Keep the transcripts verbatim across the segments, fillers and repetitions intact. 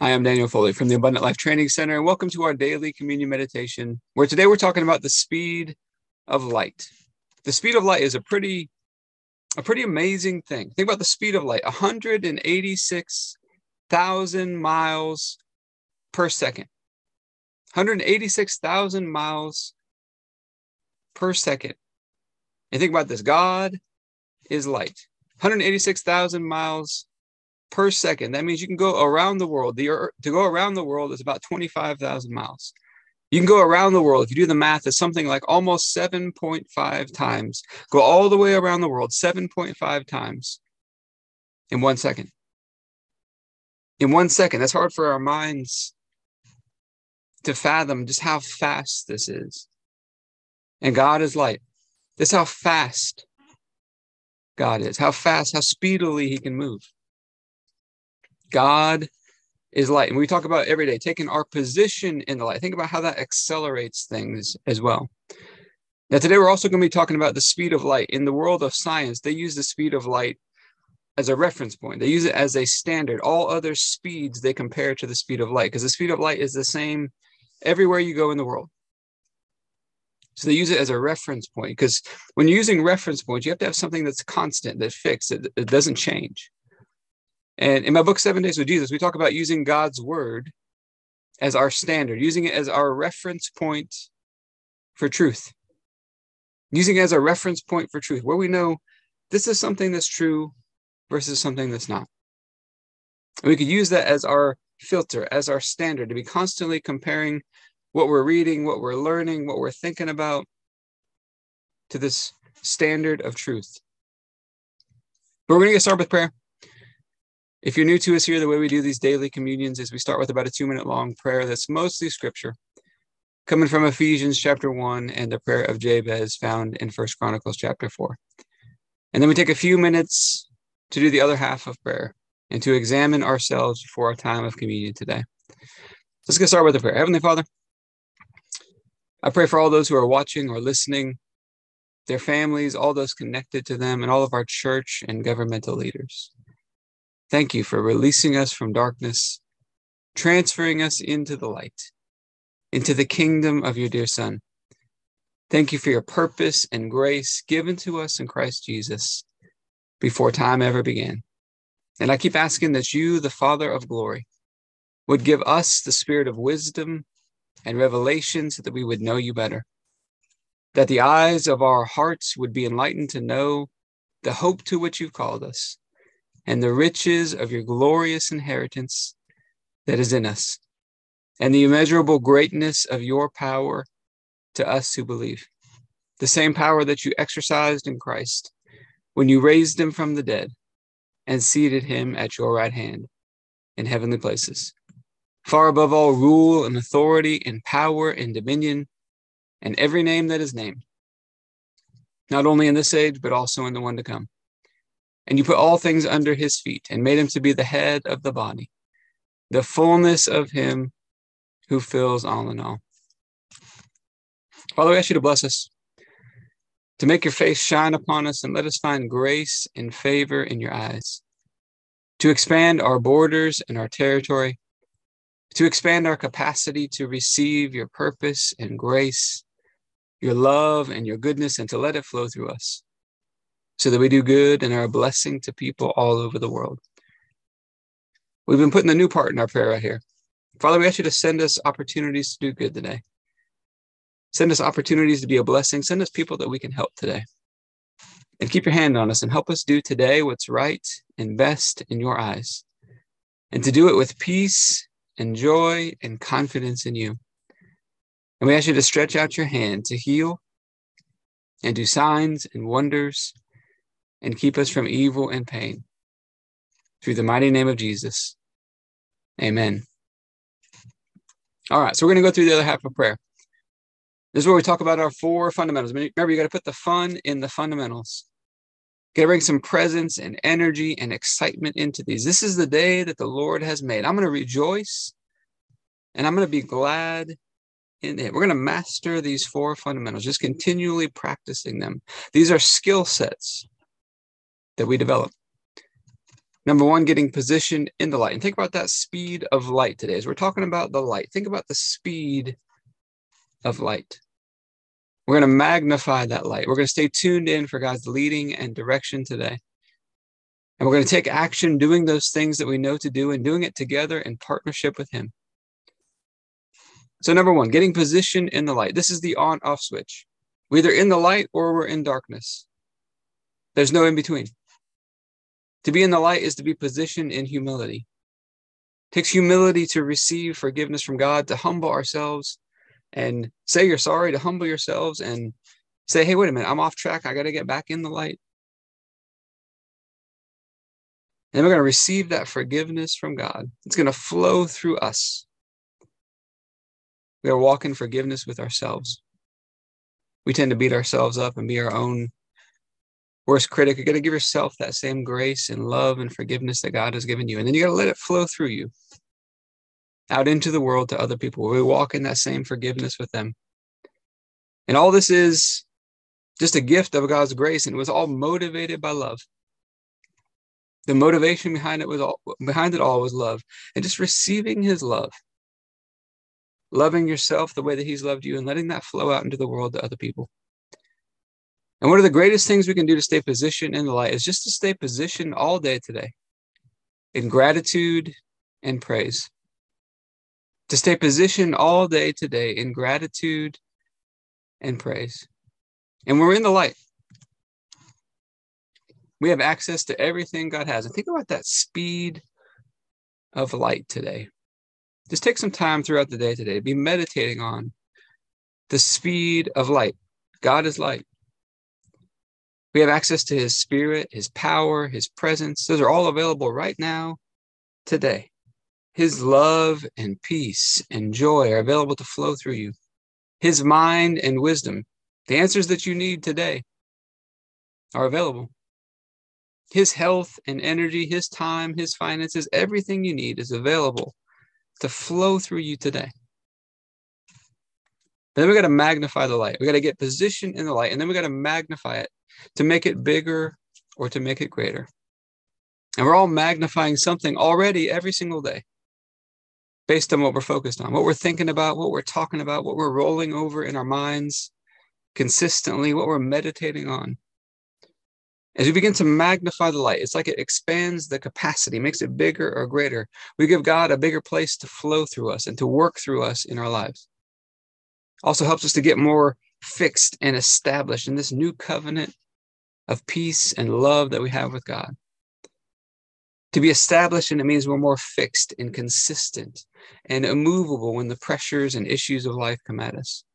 Hi, I'm Daniel Foley from the Abundant Life Training Center, and welcome to our daily communion meditation, where today we're talking about the speed of light. The speed of light is a pretty, a pretty amazing thing. Think about the speed of light, one hundred eighty-six thousand miles per second. one hundred eighty-six thousand miles per second. And think about this, God is light. one hundred eighty-six thousand miles per second. That means you can go around the world. The earth, to go around the world is about twenty-five thousand miles. You can go around the world. If you do the math, it's something like almost seven point five times. Go all the way around the world, seven point five times in one second. In one second. That's hard for our minds to fathom just how fast this is. And God is light. This is how fast God is, how fast, how speedily he can move. God is light. And we talk about every day, taking our position in the light. Think about how that accelerates things as well. Now, today we're also going to be talking about the speed of light. In the world of science, they use the speed of light as a reference point. They use it as a standard. All other speeds they compare to the speed of light, because the speed of light is the same everywhere you go in the world. So they use it as a reference point, because when you're using reference points, you have to have something that's constant, that's fixed, it, it doesn't change. And in my book, Seven Days with Jesus, we talk about using God's word as our standard, using it as our reference point for truth, using it as a reference point for truth, where we know this is something that's true versus something that's not. And we could use that as our filter, as our standard, to be constantly comparing what we're reading, what we're learning, what we're thinking about to this standard of truth. But we're going to get started with prayer. If you're new to us here, the way we do these daily communions is we start with about a two minute long prayer that's mostly scripture, coming from Ephesians chapter one and the prayer of Jabez found in First Chronicles chapter four. And then we take a few minutes to do the other half of prayer and to examine ourselves for our time of communion today. Let's get started with the prayer. Heavenly Father, I pray for all those who are watching or listening, their families, all those connected to them, and all of our church and governmental leaders. Thank you for releasing us from darkness, transferring us into the light, into the kingdom of your dear Son. Thank you for your purpose and grace given to us in Christ Jesus before time ever began. And I keep asking that you, the Father of glory, would give us the spirit of wisdom and revelation so that we would know you better, that the eyes of our hearts would be enlightened to know the hope to which you've called us, and the riches of your glorious inheritance that is in us, and the immeasurable greatness of your power to us who believe. The same power that you exercised in Christ when you raised him from the dead and seated him at your right hand in heavenly places, far above all rule and authority and power and dominion and every name that is named, not only in this age, but also in the one to come. And you put all things under his feet and made him to be the head of the body, the fullness of him who fills all in all. Father, we ask you to bless us, to make your face shine upon us and let us find grace and favor in your eyes, to expand our borders and our territory, to expand our capacity to receive your purpose and grace, your love and your goodness, and to let it flow through us, so that we do good and are a blessing to people all over the world. We've been putting a new part in our prayer right here. Father, we ask you to send us opportunities to do good today. Send us opportunities to be a blessing. Send us people that we can help today. And keep your hand on us and help us do today what's right and best in your eyes. And to do it with peace and joy and confidence in you. And we ask you to stretch out your hand to heal and do signs and wonders and keep us from evil and pain. Through the mighty name of Jesus. Amen. All right, so we're going to go through the other half of prayer. This is where we talk about our four fundamentals. Remember, you got to put the fun in the fundamentals. You got to bring some presence and energy and excitement into these. This is the day that the Lord has made. I'm going to rejoice and I'm going to be glad in it. We're going to master these four fundamentals, just continually practicing them. These are skill sets that we develop. Number one, getting positioned in the light. And think about that speed of light today. As we're talking about the light, think about the speed of light. We're going to magnify that light. We're going to stay tuned in for God's leading and direction today. And we're going to take action doing those things that we know to do and doing it together in partnership with Him. So number one, getting positioned in the light. This is the on-off switch. We're either in the light or we're in darkness. There's no in between. To be in the light is to be positioned in humility. It takes humility to receive forgiveness from God, to humble ourselves and say you're sorry, to humble yourselves and say, hey, wait a minute, I'm off track. I got to get back in the light. And we're going to receive that forgiveness from God. It's going to flow through us. We are walking forgiveness with ourselves. We tend to beat ourselves up and be our own worst critic. You're going to give yourself that same grace and love and forgiveness that God has given you. And then you got to let it flow through you out into the world to other people. We walk in that same forgiveness with them. And all this is just a gift of God's grace. And it was all motivated by love. The motivation behind it was all behind it all was love. And just receiving His love. Loving yourself the way that He's loved you and letting that flow out into the world to other people. And one of the greatest things we can do to stay positioned in the light is just to stay positioned all day today in gratitude and praise. To stay positioned all day today in gratitude and praise. And we're in the light. We have access to everything God has. And think about that speed of light today. Just take some time throughout the day today to be meditating on the speed of light. God is light. We have access to His Spirit, His power, His presence. Those are all available right now, today. His love and peace and joy are available to flow through you. His mind and wisdom, the answers that you need today, are available. His health and energy, His time, His finances, everything you need is available to flow through you today. Then we got to magnify the light. We got to get positioned in the light, and then we got to magnify it to make it bigger or to make it greater. And we're all magnifying something already every single day based on what we're focused on, what we're thinking about, what we're talking about, what we're rolling over in our minds consistently, what we're meditating on. As we begin to magnify the light, it's like it expands the capacity, makes it bigger or greater. We give God a bigger place to flow through us and to work through us in our lives. Also helps us to get more fixed and established in this new covenant of peace and love that we have with God. To be established, and it means we're more fixed and consistent and immovable when the pressures and issues of life come at us.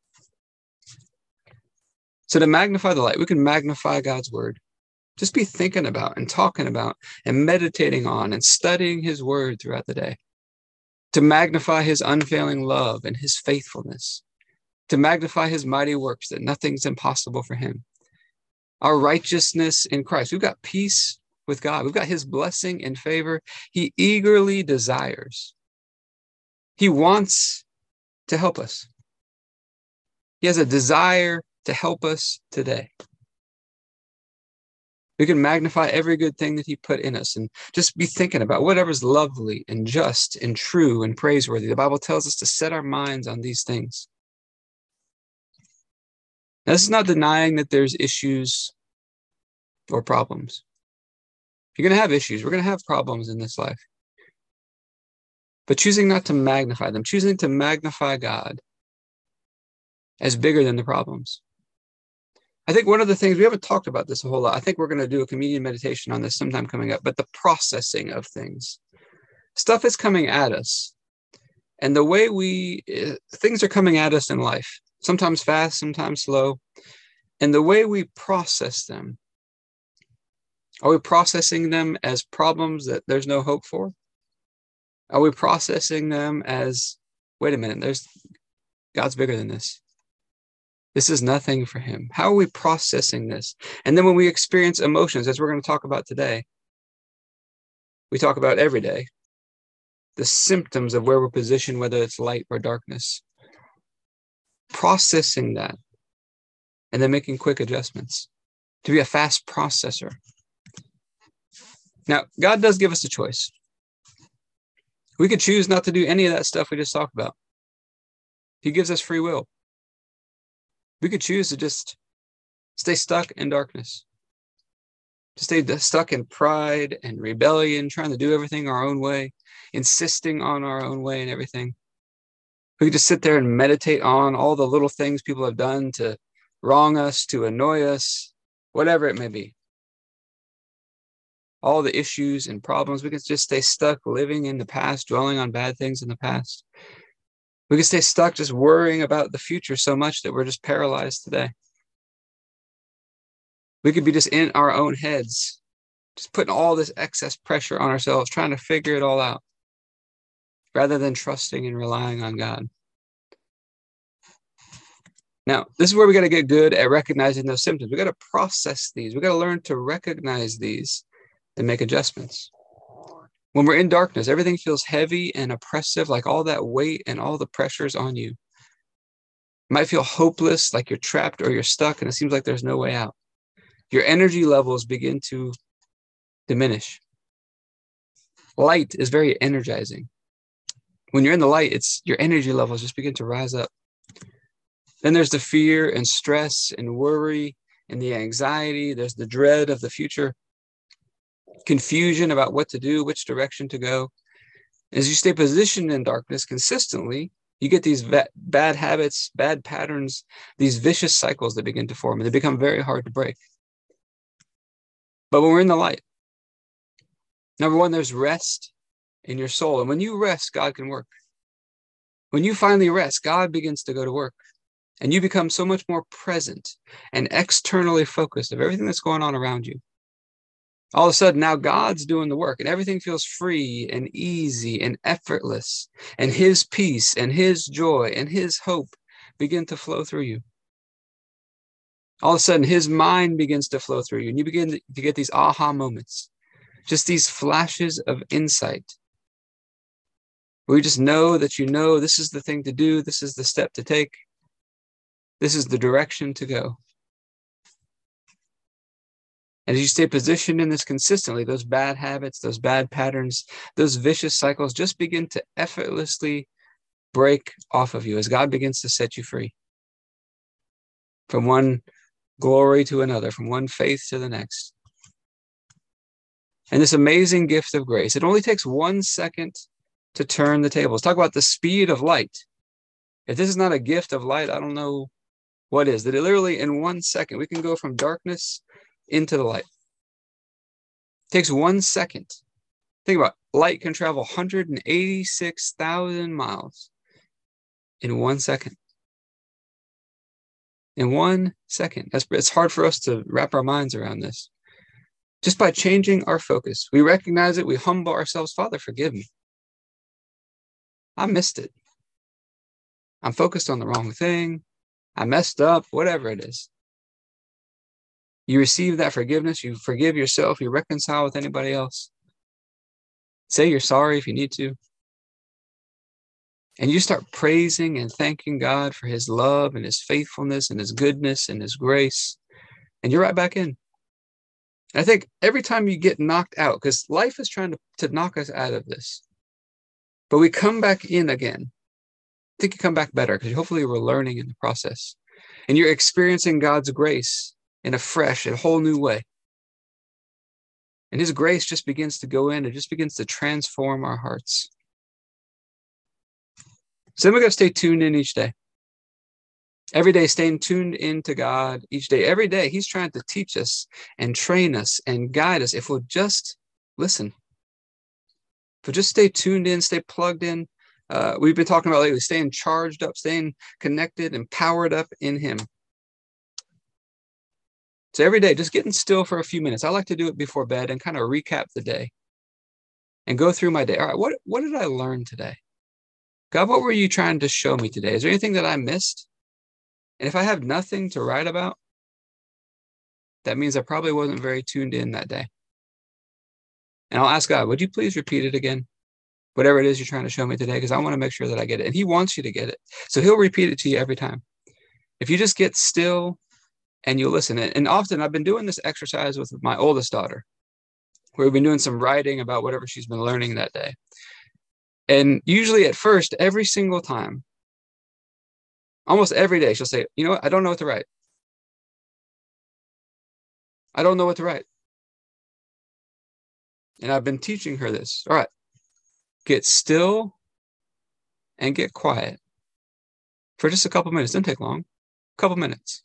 So to magnify the light, we can magnify God's word. Just be thinking about and talking about and meditating on and studying His word throughout the day. To magnify His unfailing love and His faithfulness. To magnify His mighty works, that nothing's impossible for Him. Our righteousness in Christ. We've got peace with God. We've got His blessing and favor. He eagerly desires. He wants to help us. He has a desire to help us today. We can magnify every good thing that He put in us and just be thinking about whatever's lovely and just and true and praiseworthy. The Bible tells us to set our minds on these things. Now, this is not denying that there's issues or problems. You're going to have issues. We're going to have problems in this life. But choosing not to magnify them, choosing to magnify God as bigger than the problems. I think one of the things, we haven't talked about this a whole lot. I think we're going to do a communion meditation on this sometime coming up, but the processing of things. Stuff is coming at us. And the way we, uh, things are coming at us in life, sometimes fast, sometimes slow. And the way we process them, are we processing them as problems that there's no hope for? Are we processing them as, wait a minute, there's God's bigger than this. This is nothing for Him. How are we processing this? And then when we experience emotions, as we're going to talk about today, we talk about every day, the symptoms of where we're positioned, whether it's light or darkness. Processing that and then making quick adjustments. To be a fast processor. Now, God does give us a choice. We could choose not to do any of that stuff we just talked about. He gives us free will. We could choose to just stay stuck in darkness, to stay stuck in pride and rebellion, trying to do everything our own way, insisting on our own way and everything. We could just sit there and meditate on all the little things people have done to wrong us, to annoy us, whatever it may be. All the issues and problems. We could just stay stuck living in the past, dwelling on bad things in the past. We could stay stuck just worrying about the future so much that we're just paralyzed today. We could be just in our own heads, just putting all this excess pressure on ourselves, trying to figure it all out, rather than trusting and relying on God. Now, this is where we got to get good at recognizing those symptoms. We got to process these. We got to learn to recognize these and make adjustments. When we're in darkness, everything feels heavy and oppressive, like all that weight and all the pressures on you. You might feel hopeless, like you're trapped or you're stuck, and it seems like there's no way out. Your energy levels begin to diminish. Light is very energizing. When you're in the light, it's your energy levels just begin to rise up. Then there's the fear and stress and worry and the anxiety. There's the dread of the future, confusion about what to do, which direction to go. As you stay positioned in darkness consistently, you get these va- bad habits, bad patterns, these vicious cycles that begin to form, and they become very hard to break. But when we're in the light, number one, there's rest in your soul. And when you rest, God can work. When you finally rest, God begins to go to work. And you become so much more present and externally focused of everything that's going on around you. All of a sudden, now God's doing the work, and everything feels free and easy and effortless. And his peace and his joy and his hope begin to flow through you. All of a sudden, his mind begins to flow through you, and you begin to get these aha moments, just these flashes of insight, where you just know that you know this is the thing to do, this is the step to take, this is the direction to go. And as you stay positioned in this consistently, those bad habits, those bad patterns, those vicious cycles just begin to effortlessly break off of you as God begins to set you free from one glory to another, from one faith to the next. And this amazing gift of grace, it only takes one second to turn the tables. Talk about the speed of light. If this is not a gift of light, I don't know what is. That it literally in one second, we can go from darkness into the light. It takes one second. Think about it. Light can travel one hundred eighty-six thousand miles in one second. In one second. That's, it's hard for us to wrap our minds around this. Just by changing our focus, we recognize it, we humble ourselves. Father, forgive me. I missed it. I'm focused on the wrong thing. I messed up, whatever it is. You receive that forgiveness. You forgive yourself. You reconcile with anybody else. Say you're sorry if you need to. And you start praising and thanking God for his love and his faithfulness and his goodness and his grace. And you're right back in. I think every time you get knocked out, because life is trying to, to knock us out of this, but we come back in again. I think you come back better because hopefully we're learning in the process. And you're experiencing God's grace in a fresh and whole new way. And his grace just begins to go in and just begins to transform our hearts. So then we got to stay tuned in each day. Every day, staying tuned into God each day. Every day, he's trying to teach us and train us and guide us if we'll just listen. If we'll just stay tuned in, stay plugged in. Uh, we've been talking about lately, staying charged up, staying connected and powered up in him. So every day, just getting still for a few minutes. I like to do it before bed and kind of recap the day and go through my day. All right, what, what did I learn today? God, what were you trying to show me today? Is there anything that I missed? And if I have nothing to write about, that means I probably wasn't very tuned in that day. And I'll ask God, would you please repeat it again? Whatever it is you're trying to show me today, because I want to make sure that I get it. And he wants you to get it. So he'll repeat it to you every time. If you just get still and you listen. And often I've been doing this exercise with my oldest daughter. where we've been doing some writing about whatever she's been learning that day. And usually at first, every single time, almost every day, she'll say, you know what? I don't know what to write. I don't know what to write. And I've been teaching her this. All right, get still and get quiet for just a couple minutes. Doesn't take long, a couple minutes.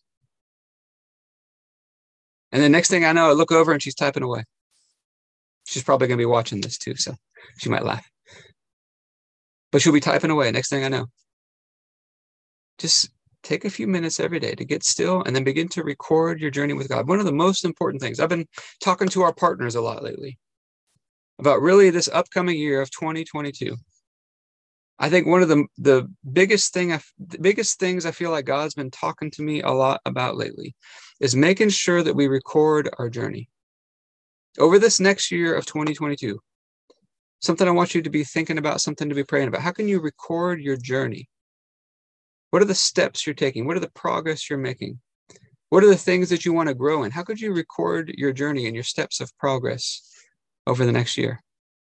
And the next thing I know, I look over and she's typing away. She's probably going to be watching this too, so she might laugh. But she'll be typing away. Next thing I know, just take a few minutes every day to get still and then begin to record your journey with God. One of the most important things, I've been talking to our partners a lot lately about really this upcoming year of twenty twenty-two. I think one of the, the biggest thing, I, the biggest things I feel like God's been talking to me a lot about lately is making sure that we record our journey. Over this next year of twenty twenty-two, something I want you to be thinking about, something to be praying about. How can you record your journey? What are the steps you're taking? What are the progress you're making? What are the things that you want to grow in? How could you record your journey and your steps of progress over the next year?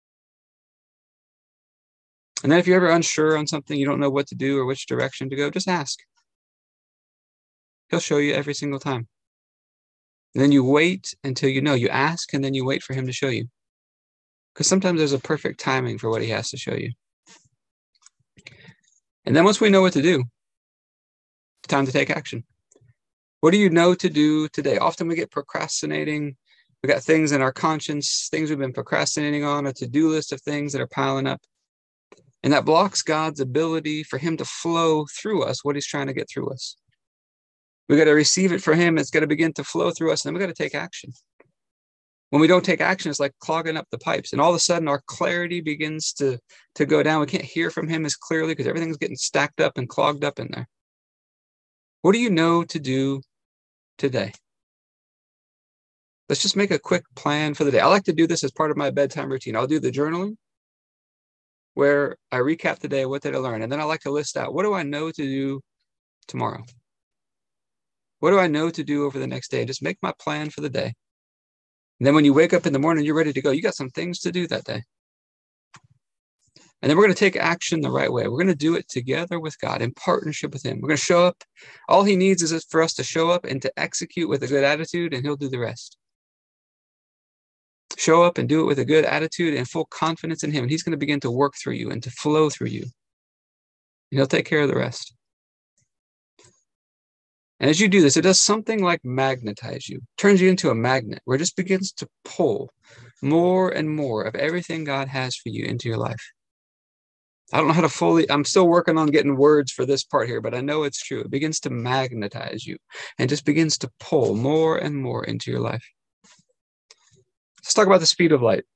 And then if you're ever unsure on something, you don't know what to do or which direction to go, just ask. He'll show you every single time. And then you wait until you know. You ask and then you wait for him to show you. Because sometimes there's a perfect timing for what he has to show you. And then once we know what to do, it's time to take action. What do you know to do today? Often we get procrastinating. We got things in our conscience, things we've been procrastinating on, a to-do list of things that are piling up. And that blocks God's ability for him to flow through us, what he's trying to get through us. We got to receive it for him. It's got to begin to flow through us. And then we got to take action. When we don't take action, it's like clogging up the pipes. And all of a sudden, our clarity begins to, to go down. We can't hear from him as clearly because everything's getting stacked up and clogged up in there. What do you know to do today? Let's just make a quick plan for the day. I like to do this as part of my bedtime routine. I'll do the journaling where I recap the day. What did I learn? And then I like to list out, what do I know to do tomorrow? What do I know to do over the next day? Just make my plan for the day. And then when you wake up in the morning, you're ready to go. You got some things to do that day. And then we're going to take action the right way. We're going to do it together with God in partnership with him. We're going to show up. All he needs is for us to show up and to execute with a good attitude, and he'll do the rest. Show up and do it with a good attitude and full confidence in him. And he's going to begin to work through you and to flow through you. And he'll take care of the rest. And as you do this, it does something like magnetize you, turns you into a magnet where it just begins to pull more and more of everything God has for you into your life. I don't know how to fully, I'm still working on getting words for this part here, but I know it's true. It begins to magnetize you and just begins to pull more and more into your life. Let's talk about the speed of light.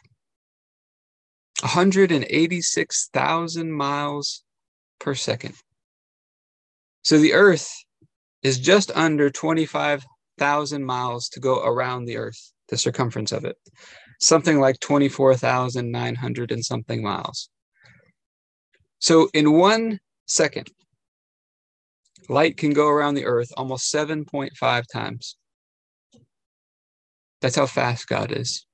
one hundred eighty-six thousand miles per second. So the Earth is just under twenty-five thousand miles to go around the Earth, the circumference of it. Something like twenty-four thousand nine hundred and something miles. So in one second, light can go around the Earth almost seven point five times. That's how fast God is.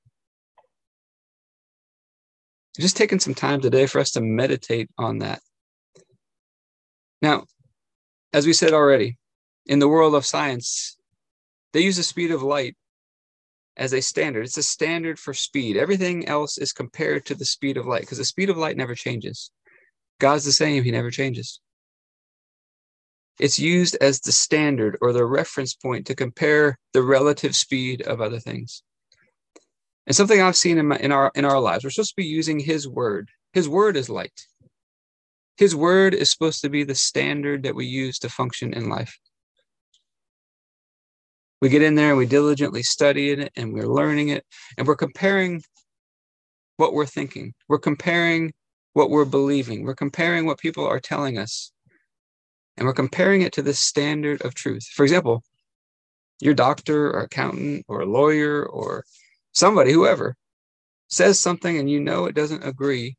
Just taking some time today for us to meditate on that. Now, as we said already, in the world of science, they use the speed of light as a standard. It's a standard for speed. Everything else is compared to the speed of light because the speed of light never changes. God's the same. He never changes. It's used as the standard or the reference point to compare the relative speed of other things. And something I've seen in, my, in, our, in our lives, we're supposed to be using his word. His word is light. His word is supposed to be the standard that we use to function in life. We get in there and we diligently study it and we're learning it and we're comparing what we're thinking. We're comparing what we're believing. We're comparing what people are telling us. And we're comparing it to the standard of truth. For example, your doctor or accountant or lawyer or somebody, whoever, says something and you know it doesn't agree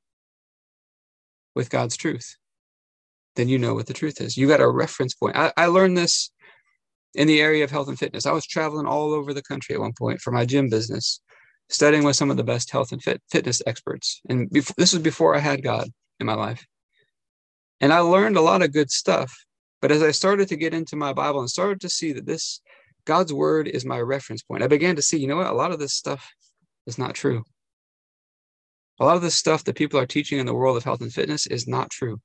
with God's truth. Then you know what the truth is. You got a reference point. I, I learned this in the area of health and fitness. I was traveling all over the country at one point for my gym business. studying with some of the best health and fit, fitness experts. And before, this was before I had God in my life. And I learned a lot of good stuff. But as I started to get into my Bible and started to see that this, God's word is my reference point, I began to see, you know what, a lot of this stuff is not true. A lot of this stuff that people are teaching in the world of health and fitness is not true.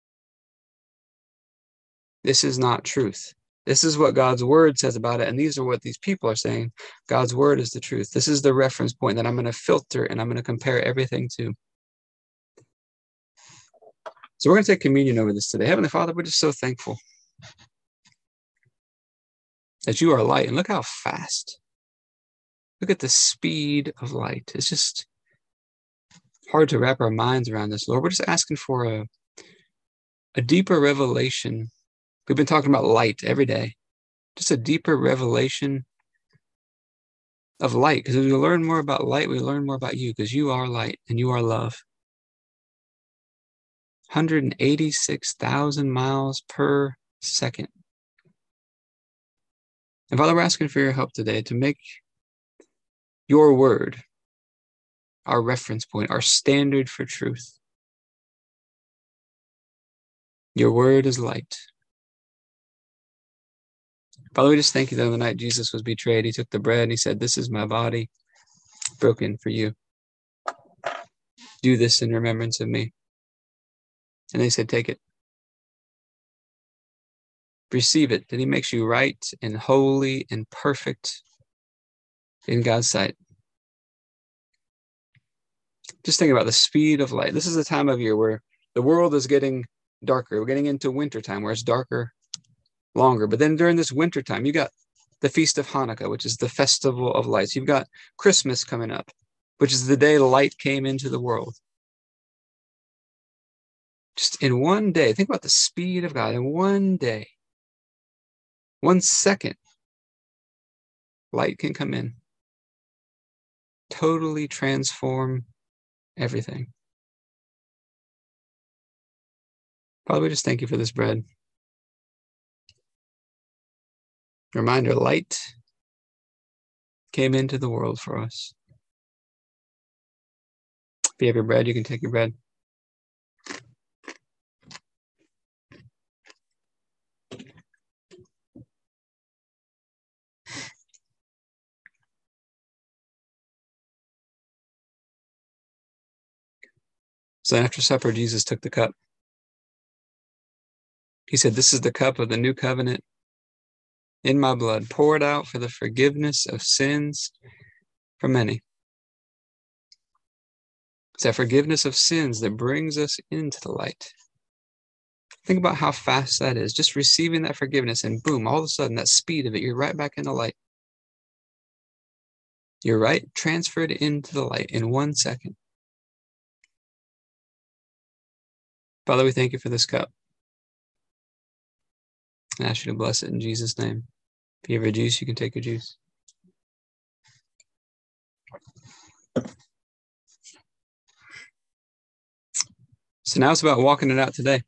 This is not truth. This is what God's word says about it. And these are what these people are saying. God's word is the truth. This is the reference point that I'm going to filter and I'm going to compare everything to. So we're going to take communion over this today. Heavenly Father, we're just so thankful that you are light. And look how fast. Look at the speed of light. It's just hard to wrap our minds around this, Lord. We're just asking for a, a deeper revelation. We've been talking about light every day. Just a deeper revelation of light. Because as we learn more about light, we learn more about you, because you are light and you are love. one hundred eighty-six thousand miles per second. And Father, we're asking for your help today to make your word our reference point, our standard for truth. Your word is light. Father, we just thank you that on the night Jesus was betrayed, he took the bread and he said, "This is my body broken for you. Do this in remembrance of me." And they said, "Take it. Receive it." That he makes you right and holy and perfect in God's sight. Just think about the speed of light. This is a time of year where the world is getting darker. We're getting into winter time where it's darker longer. But then during this winter time, you got the Feast of Hanukkah, which is the festival of lights. You've got Christmas coming up, which is the day light came into the world. Just in one day, think about the speed of God. In one day, one second, light can come in, totally transform everything. Father, we just thank you for this bread. Reminder, light came into the world for us. If you have your bread, you can take your bread. So after supper, Jesus took the cup. He said, "This is the cup of the new covenant in my blood, poured out for the forgiveness of sins for many." It's that forgiveness of sins that brings us into the light. Think about how fast that is. Just receiving that forgiveness and boom, all of a sudden, that speed of it, you're right back in the light. You're right, transferred into the light in one second. Father, we thank you for this cup. I ask you to bless it in Jesus' name. If you have a juice, you can take a juice. So now it's about walking it out today.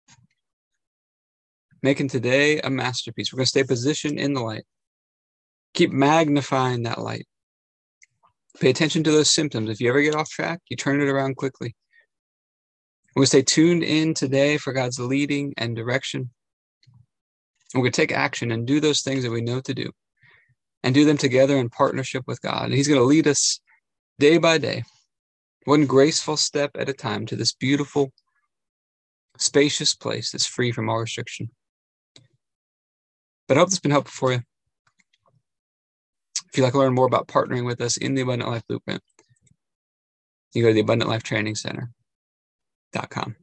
Making today a masterpiece. We're going to stay positioned in the light. Keep magnifying that light. Pay attention to those symptoms. If you ever get off track, you turn it around quickly. We're going to stay tuned in today for God's leading and direction. And we're going to take action and do those things that we know to do. And do them together in partnership with God. And he's going to lead us day by day, one graceful step at a time, to this beautiful, spacious place that's free from all restriction. But I hope this has been helpful for you. If you'd like to learn more about partnering with us in the Abundant Life Blueprint, you go to the abundant life training center dot com.